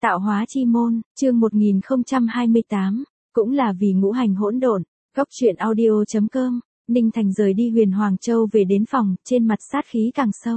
Tạo hóa chi môn, chương 1028, cũng là vì ngũ hành hỗn độn. Góc truyện audio.com. Ninh Thành rời đi Huyền Hoàng Châu về đến phòng, trên mặt sát khí càng sâu.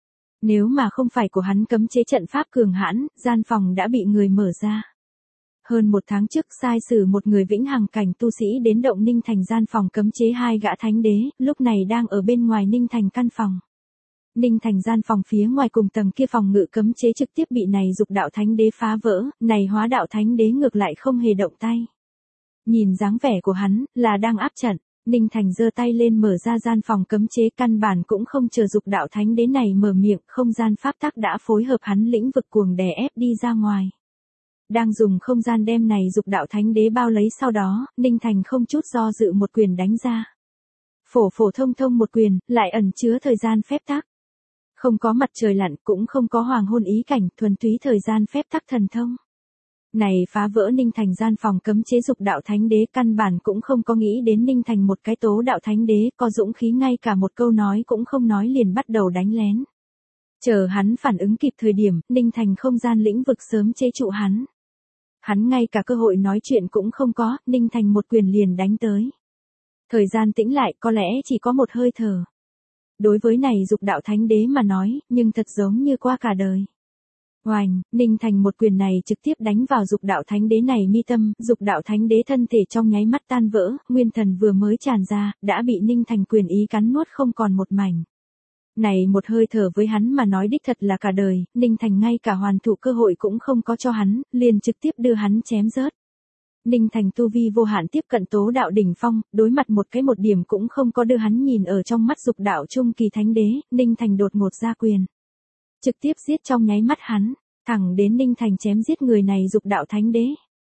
Nếu mà không phải của hắn cấm chế trận pháp cường hãn, gian phòng đã bị người mở ra. Hơn một tháng trước sai sử một người vĩnh hằng cảnh tu sĩ đến động Ninh Thành gian phòng cấm chế hai gã thánh đế, lúc này đang ở bên ngoài Ninh Thành căn phòng. Ninh Thành gian phòng phía ngoài cùng tầng kia phòng ngự cấm chế trực tiếp bị này dục đạo thánh đế phá vỡ, này hóa đạo thánh đế ngược lại không hề động tay. Nhìn dáng vẻ của hắn, là đang áp trận, Ninh Thành giơ tay lên mở ra gian phòng cấm chế, căn bản cũng không chờ dục đạo thánh đế này mở miệng, không gian pháp tắc đã phối hợp hắn lĩnh vực cuồng đè ép đi ra ngoài. Đang dùng không gian đem này dục đạo thánh đế bao lấy, sau đó, Ninh Thành không chút do dự một quyền đánh ra. Phổ phổ thông thông một quyền, lại ẩn chứa thời gian phép tắc. Không có mặt trời lặn, cũng không có hoàng hôn ý cảnh, thuần túy thời gian phép tắc thần thông. Này phá vỡ Ninh Thành gian phòng cấm chế dục đạo thánh đế, căn bản cũng không có nghĩ đến Ninh Thành một cái tố đạo thánh đế, có dũng khí ngay cả một câu nói cũng không nói liền bắt đầu đánh lén. Chờ hắn phản ứng kịp thời điểm, Ninh Thành không gian lĩnh vực sớm chế trụ hắn. Hắn ngay cả cơ hội nói chuyện cũng không có, Ninh Thành một quyền liền đánh tới. Thời gian tĩnh lại, có lẽ chỉ có một hơi thở. Đối với này dục đạo thánh đế mà nói, nhưng thật giống như qua cả đời. Oành, Ninh Thành một quyền này trực tiếp đánh vào dục đạo thánh đế này mi tâm, dục đạo thánh đế thân thể trong nháy mắt tan vỡ, nguyên thần vừa mới tràn ra, đã bị Ninh Thành quyền ý cắn nuốt không còn một mảnh. Này một hơi thở với hắn mà nói đích thật là cả đời, Ninh Thành ngay cả hoàn thủ cơ hội cũng không có cho hắn, liền trực tiếp đưa hắn chém rớt. Ninh Thành tu vi vô hạn tiếp cận tố đạo đỉnh phong, đối mặt một điểm cũng không có đưa hắn nhìn ở trong mắt dục đạo trung kỳ thánh đế, Ninh Thành đột ngột ra quyền. Trực tiếp giết trong nháy mắt hắn, thẳng đến Ninh Thành chém giết người này dục đạo thánh đế.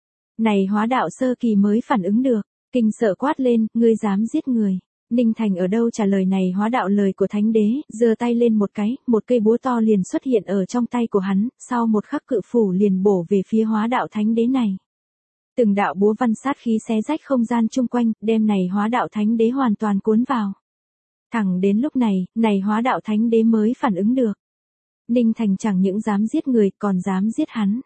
Này hóa đạo sơ kỳ mới phản ứng được, kinh sợ quát lên, ngươi dám giết người. Ninh Thành ở đâu trả lời này hóa đạo lời của thánh đế, giơ tay lên một cây búa to liền xuất hiện ở trong tay của hắn, sau một khắc cự phủ liền bổ về phía hóa đạo thánh đế này. Từng đạo búa văn sát khí xé rách không gian chung quanh, đem này hóa đạo thánh đế hoàn toàn cuốn vào. Thẳng đến lúc này hóa đạo thánh đế mới phản ứng được. Ninh Thành chẳng những dám giết người, còn dám giết hắn.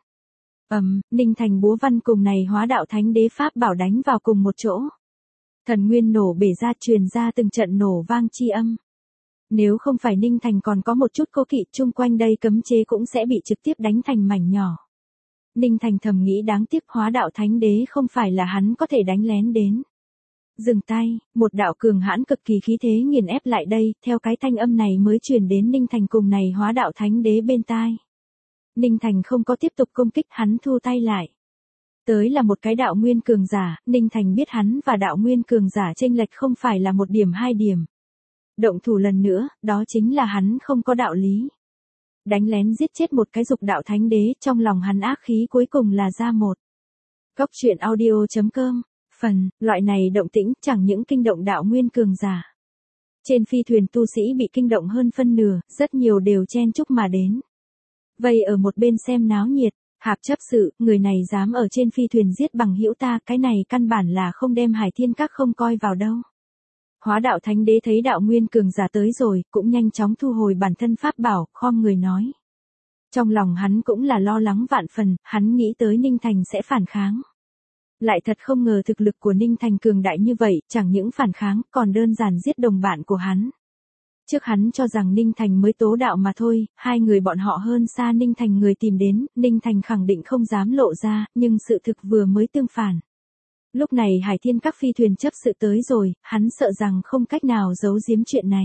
Ninh Thành búa văn cùng này hóa đạo thánh đế pháp bảo đánh vào cùng một chỗ. Thần nguyên nổ bể ra, truyền ra từng trận nổ vang chi âm. Nếu không phải Ninh Thành còn có một chút cố kỵ, chung quanh đây cấm chế cũng sẽ bị trực tiếp đánh thành mảnh nhỏ. Ninh Thành thầm nghĩ đáng tiếc hóa đạo thánh đế không phải là hắn có thể đánh lén đến. Dừng tay, một đạo cường hãn cực kỳ khí thế nghiền ép lại đây, theo cái thanh âm này mới truyền đến Ninh Thành cùng này hóa đạo thánh đế bên tai. Ninh Thành không có tiếp tục công kích, hắn thu tay lại. Tới là một cái đạo nguyên cường giả, Ninh Thành biết hắn và đạo nguyên cường giả chênh lệch không phải là 1 điểm 2 điểm. Động thủ lần nữa, đó chính là hắn không có đạo lý. Đánh lén giết chết một cái dục đạo thánh đế, trong lòng hắn ác khí cuối cùng là ra một. Góc truyện audio.com. Loại này động tĩnh chẳng những kinh động đạo nguyên cường giả. Trên phi thuyền tu sĩ bị kinh động hơn phân nửa, rất nhiều đều chen chúc mà đến. Vậy ở một bên xem náo nhiệt, hạp chấp sự, người này dám ở trên phi thuyền giết bằng hữu ta, cái này căn bản là không đem Hải Thiên Các không coi vào đâu. Hóa đạo thánh đế thấy đạo nguyên cường giả tới rồi, cũng nhanh chóng thu hồi bản thân pháp bảo, khom người nói. Trong lòng hắn cũng là lo lắng vạn phần, hắn nghĩ tới Ninh Thành sẽ phản kháng. Lại thật không ngờ thực lực của Ninh Thành cường đại như vậy, chẳng những phản kháng, còn đơn giản giết đồng bạn của hắn. Trước hắn cho rằng Ninh Thành mới tố đạo mà thôi, hai người bọn họ hơn xa Ninh Thành người tìm đến, Ninh Thành khẳng định không dám lộ ra, nhưng sự thực vừa mới tương phản. Lúc này Hải Thiên Các phi thuyền chấp sự tới rồi, hắn sợ rằng không cách nào giấu giếm chuyện này.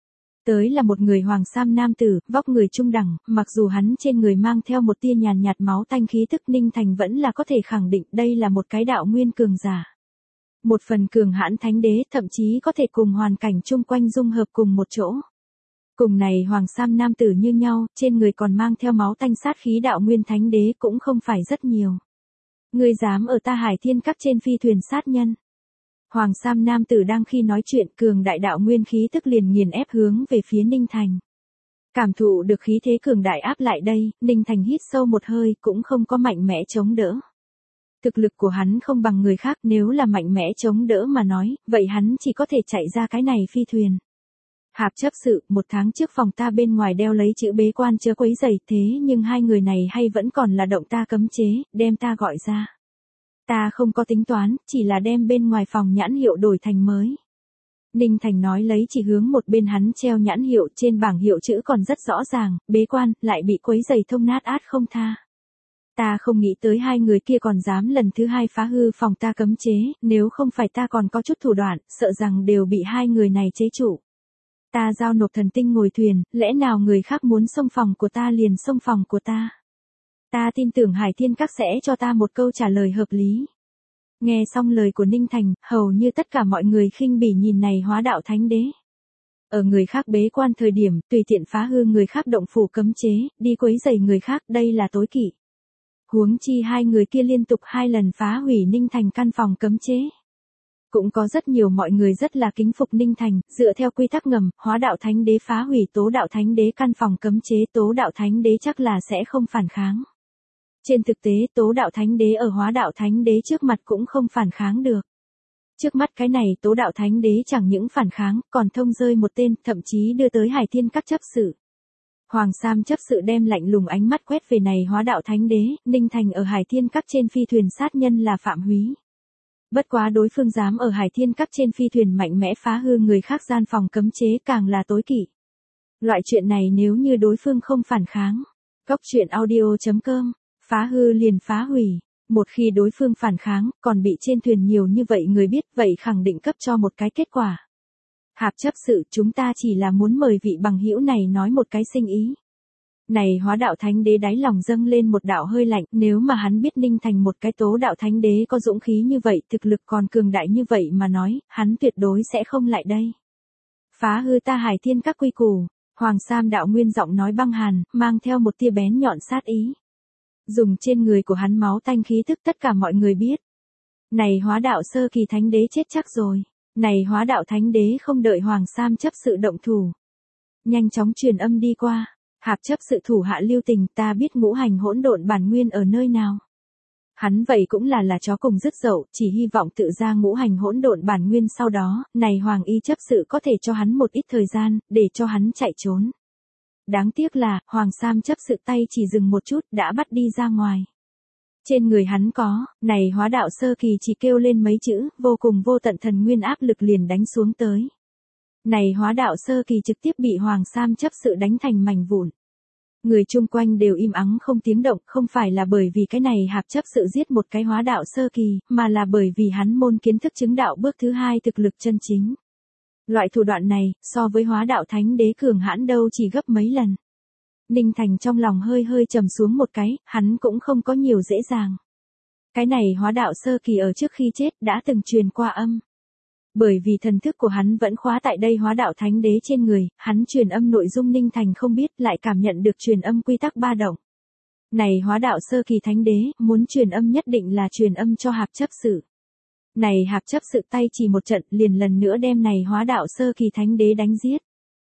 Tới là một người hoàng sam nam tử, vóc người trung đẳng, mặc dù hắn trên người mang theo một tia nhàn nhạt máu tanh khí tức, Ninh Thành vẫn là có thể khẳng định đây là một cái đạo nguyên cường giả. Một phần cường hãn thánh đế, thậm chí có thể cùng hoàn cảnh chung quanh dung hợp cùng một chỗ. Cùng này hoàng sam nam tử như nhau, trên người còn mang theo máu tanh sát khí đạo nguyên thánh đế cũng không phải rất nhiều. Ngươi dám ở ta Hải Thiên Các trên phi thuyền sát nhân. Hoàng sam nam tử đang khi nói chuyện, cường đại đạo nguyên khí tức liền nghiền ép hướng về phía Ninh Thành. Cảm thụ được khí thế cường đại áp lại đây, Ninh Thành hít sâu một hơi, cũng không có mạnh mẽ chống đỡ. Thực lực của hắn không bằng người khác, nếu là mạnh mẽ chống đỡ mà nói, vậy hắn chỉ có thể chạy ra cái này phi thuyền. Hạp chấp sự, 1 tháng trước phòng ta bên ngoài đeo lấy chữ bế quan chớ quấy rầy, thế nhưng hai người này hay vẫn còn là động ta cấm chế, đem ta gọi ra. Ta không có tính toán, chỉ là đem bên ngoài phòng nhãn hiệu đổi thành mới. Ninh Thành nói lấy chỉ hướng một bên hắn treo nhãn hiệu, trên bảng hiệu chữ còn rất rõ ràng, bế quan, lại bị quấy rầy thông nát át không tha. Ta không nghĩ tới hai người kia còn dám lần thứ hai phá hư phòng ta cấm chế, nếu không phải ta còn có chút thủ đoạn, sợ rằng đều bị hai người này chế trụ. Ta giao nộp thần tinh ngồi thuyền, lẽ nào người khác muốn xông phòng của ta liền xông phòng của ta. Ta tin tưởng Hải Thiên Các sẽ cho ta một câu trả lời hợp lý. Nghe xong lời của Ninh Thành, hầu như tất cả mọi người khinh bỉ nhìn này hóa đạo thánh đế. Ở người khác bế quan thời điểm, tùy tiện phá hư người khác động phủ cấm chế, đi quấy rầy người khác, đây là tối kỵ. Huống chi hai người kia liên tục 2 lần phá hủy Ninh Thành căn phòng cấm chế. Cũng có rất nhiều mọi người rất là kính phục Ninh Thành, dựa theo quy tắc ngầm, hóa đạo thánh đế phá hủy Tố đạo thánh đế căn phòng cấm chế, Tố đạo thánh đế chắc là sẽ không phản kháng. Trên thực tế Tố đạo thánh đế ở hóa đạo thánh đế trước mặt cũng không phản kháng được. Trước mắt cái này Tố đạo thánh đế chẳng những phản kháng, còn thông rơi một tên, thậm chí đưa tới Hải Thiên Các chấp sự. Hoàng Sam chấp sự đem lạnh lùng ánh mắt quét về này hóa đạo thánh đế, Ninh Thành ở Hải Thiên Các trên phi thuyền sát nhân là Phạm Húy. Bất quá đối phương dám ở Hải Thiên Các trên phi thuyền mạnh mẽ phá hư người khác gian phòng cấm chế càng là tối kỵ. Loại chuyện này nếu như đối phương không phản kháng. Cóc truyện audio.com, phá hư liền phá hủy. Một khi đối phương phản kháng, còn bị trên thuyền nhiều như vậy người biết, vậy khẳng định cấp cho một cái kết quả. Hạp chấp sự, chúng ta chỉ là muốn mời vị bằng hữu này nói một cái sinh ý. Này hóa đạo thánh đế đáy lòng dâng lên một đạo hơi lạnh, nếu mà hắn biết Ninh Thành một cái Tố đạo thánh đế có dũng khí như vậy, thực lực còn cường đại như vậy mà nói, hắn tuyệt đối sẽ không lại đây. Phá hư ta Hải Thiên Các quy củ, Hoàng Sam đạo nguyên giọng nói băng hàn, mang theo một tia bén nhọn sát ý. Dùng trên người của hắn máu tanh khí tức tất cả mọi người biết. Này hóa đạo sơ kỳ thánh đế chết chắc rồi. Này hóa đạo thánh đế không đợi Hoàng Sam chấp sự động thủ. Nhanh chóng truyền âm đi qua. Hạp chấp sự thủ hạ lưu tình, ta biết ngũ hành hỗn độn bản nguyên ở nơi nào. Hắn vậy cũng là chó cùng dứt dậu, chỉ hy vọng tự ra ngũ hành hỗn độn bản nguyên sau đó, này Hoàng y chấp sự có thể cho hắn một ít thời gian, để cho hắn chạy trốn. Đáng tiếc là, Hoàng Sam chấp sự tay chỉ dừng một chút, đã bắt đi ra ngoài. Trên người hắn có, này hóa đạo sơ kỳ chỉ kêu lên mấy chữ, vô cùng vô tận thần nguyên áp lực liền đánh xuống tới. Này hóa đạo sơ kỳ trực tiếp bị Hoàng Sam chấp sự đánh thành mảnh vụn. Người chung quanh đều im ắng không tiếng động, không phải là bởi vì cái này hạp chấp sự giết một cái hóa đạo sơ kỳ, mà là bởi vì hắn môn kiến thức chứng đạo bước thứ 2 thực lực chân chính. Loại thủ đoạn này, so với hóa đạo thánh đế cường hãn đâu chỉ gấp mấy lần. Ninh Thành trong lòng hơi hơi trầm xuống một cái, hắn cũng không có nhiều dễ dàng. Cái này hóa đạo sơ kỳ ở trước khi chết đã từng truyền qua âm. Bởi vì thần thức của hắn vẫn khóa tại đây hóa đạo thánh đế trên người, hắn truyền âm nội dung Ninh Thành không biết, lại cảm nhận được truyền âm quy tắc ba động. Này hóa đạo sơ kỳ thánh đế, muốn truyền âm nhất định là truyền âm cho hạp chấp sự. Này hạp chấp sự tay chỉ một trận, liền lần nữa đem này hóa đạo sơ kỳ thánh đế đánh giết.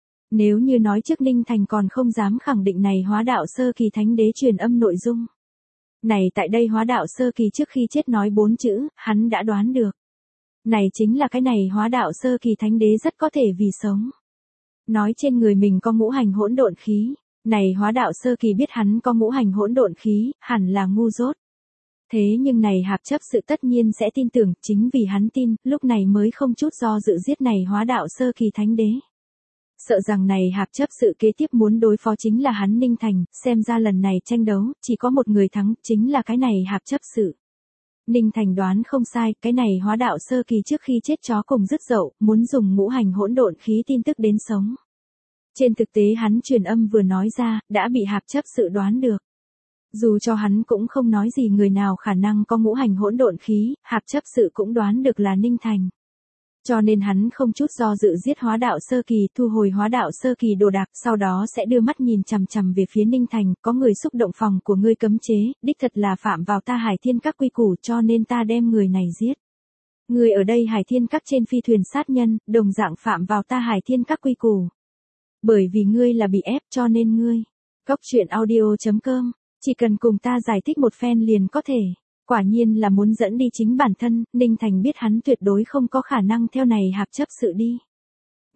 Nếu như nói trước Ninh Thành còn không dám khẳng định này hóa đạo sơ kỳ thánh đế truyền âm nội dung. Này tại đây hóa đạo sơ kỳ trước khi chết nói 4 chữ, hắn đã đoán được. Này chính là cái này hóa đạo sơ kỳ thánh đế rất có thể vì sống. Nói trên người mình có ngũ hành hỗn độn khí. Này hóa đạo sơ kỳ biết hắn có ngũ hành hỗn độn khí, hẳn là ngu dốt. Thế nhưng này hạp chấp sự tất nhiên sẽ tin tưởng, chính vì hắn tin, lúc này mới không chút do dự giết này hóa đạo sơ kỳ thánh đế. Sợ rằng này hạp chấp sự kế tiếp muốn đối phó chính là hắn Ninh Thành, xem ra lần này tranh đấu, chỉ có một người thắng, chính là cái này hạp chấp sự. Ninh Thành đoán không sai, cái này hóa đạo sơ kỳ trước khi chết chó cùng dứt dậu, muốn dùng ngũ hành hỗn độn khí tin tức đến sống. Trên thực tế hắn truyền âm vừa nói ra, đã bị hạp chấp sự đoán được. Dù cho hắn cũng không nói gì người nào khả năng có ngũ hành hỗn độn khí, hạp chấp sự cũng đoán được là Ninh Thành. Cho nên hắn không chút do dự giết hóa đạo sơ kỳ, thu hồi hóa đạo sơ kỳ đồ đạc, sau đó sẽ đưa mắt nhìn chằm chằm về phía Ninh Thành, có người xúc động phòng của ngươi cấm chế, đích thật là phạm vào ta Hải Thiên Các quy củ, cho nên ta đem người này giết. Người ở đây Hải Thiên Các trên phi thuyền sát nhân, đồng dạng phạm vào ta Hải Thiên Các quy củ. Bởi vì ngươi là bị ép cho nên ngươi. Cóc truyện audio.com, chỉ cần cùng ta giải thích một phen liền có thể. Quả nhiên là muốn dẫn đi chính bản thân, Ninh Thành biết hắn tuyệt đối không có khả năng theo này hạp chấp sự đi.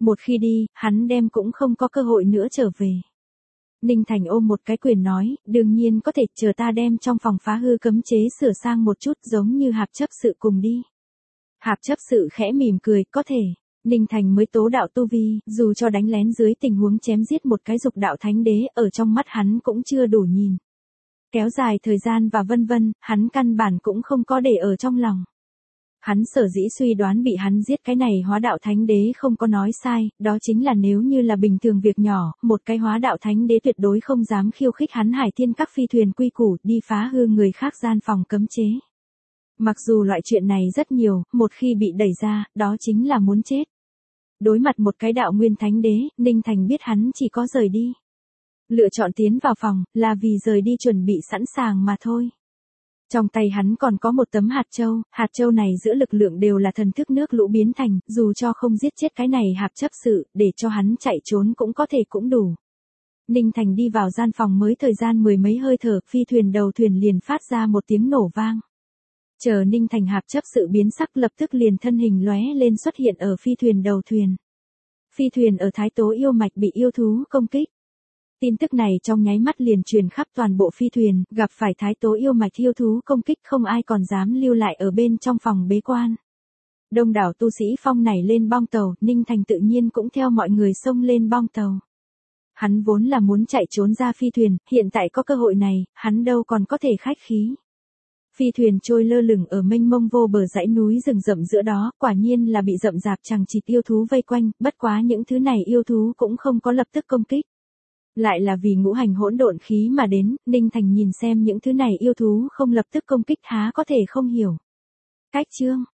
Một khi đi, hắn đem cũng không có cơ hội nữa trở về. Ninh Thành ôm một cái quyền nói, đương nhiên có thể, chờ ta đem trong phòng phá hư cấm chế sửa sang một chút giống như Hạp chấp sự cùng đi. Hạp chấp sự khẽ mỉm cười, có thể. Ninh Thành mới tố đạo tu vi, dù cho đánh lén dưới tình huống chém giết một cái dục đạo thánh đế, ở trong mắt hắn cũng chưa đủ nhìn. Kéo dài thời gian và vân vân, hắn căn bản cũng không có để ở trong lòng. Hắn sở dĩ suy đoán bị hắn giết cái này hóa đạo thánh đế không có nói sai, đó chính là nếu như là bình thường việc nhỏ, một cái hóa đạo thánh đế tuyệt đối không dám khiêu khích hắn Hải Thiên các phi thuyền quy củ đi phá hư người khác gian phòng cấm chế. Mặc dù loại chuyện này rất nhiều, một khi bị đẩy ra, đó chính là muốn chết. Đối mặt một cái đạo nguyên thánh đế, Ninh Thành biết hắn chỉ có rời đi. Lựa chọn tiến vào phòng, là vì rời đi chuẩn bị sẵn sàng mà thôi. Trong tay hắn còn có một tấm hạt châu này giữa lực lượng đều là thần thức nước lũ biến thành, dù cho không giết chết cái này Hạp chấp sự, để cho hắn chạy trốn cũng có thể cũng đủ. Ninh Thành đi vào gian phòng mới thời gian mười mấy hơi thở, phi thuyền đầu thuyền liền phát ra một tiếng nổ vang. Chờ Ninh Thành Hạp chấp sự biến sắc lập tức liền thân hình lóe lên xuất hiện ở phi thuyền đầu thuyền. Phi thuyền ở Thái Tố yêu mạch bị yêu thú công kích. Tin tức này trong nháy mắt liền truyền khắp toàn bộ phi thuyền, gặp phải Thái Tố yêu mạch yêu thú công kích không ai còn dám lưu lại ở bên trong phòng bế quan. Đông đảo tu sĩ phong nảy lên bong tàu, Ninh Thành tự nhiên cũng theo mọi người xông lên bong tàu. Hắn vốn là muốn chạy trốn ra phi thuyền, hiện tại có cơ hội này, hắn đâu còn có thể khách khí. Phi thuyền trôi lơ lửng ở mênh mông vô bờ dãy núi rừng rậm giữa đó, quả nhiên là bị rậm rạp chằng chịt yêu thú vây quanh, bất quá những thứ này yêu thú cũng không có lập tức công kích. Lại là vì ngũ hành hỗn độn khí mà đến, Ninh Thành nhìn xem những thứ này yêu thú không lập tức công kích há có thể không hiểu. Cách chương,